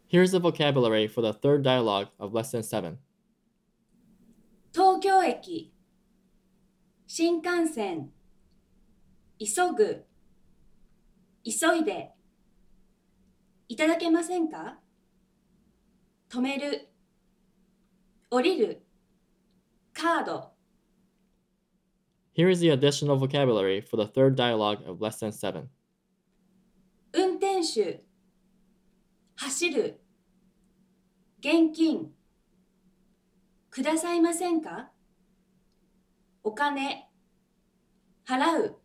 Here's the vocabulary for the third dialogue of Lesson 7. 東京駅、新幹線、急ぐ、急いで、いただけませんか？止める、降りる、カード。 Here is the additional vocabulary for the third dialogue of Lesson 7. 運転手、走る、現金、くださいませんか？お金、払う。